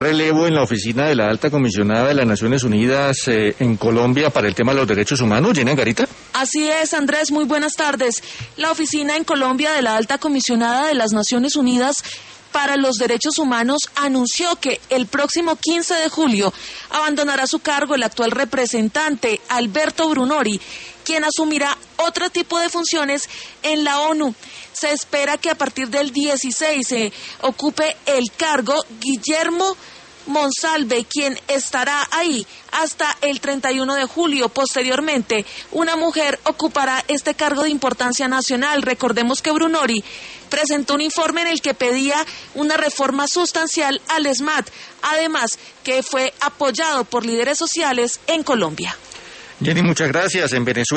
relevo en la oficina de la Alta Comisionada de las Naciones Unidas en Colombia para el tema de los derechos humanos. ¿Jenny Angarita? Así es, Andrés, muy buenas tardes. La oficina en Colombia de la Alta Comisionada de las Naciones Unidas para los Derechos Humanos anunció que el próximo 15 de julio abandonará su cargo el actual representante Alberto Brunori, quien asumirá otro tipo de funciones en la ONU. Se espera que a partir del 16 se ocupe el cargo Guillermo Monsalve, quien estará ahí hasta el 31 de julio. Posteriormente, una mujer ocupará este cargo de importancia nacional. Recordemos que Brunori presentó un informe en el que pedía una reforma sustancial al SMAT, además que fue apoyado por líderes sociales en Colombia. Jenny, muchas gracias. En Venezuela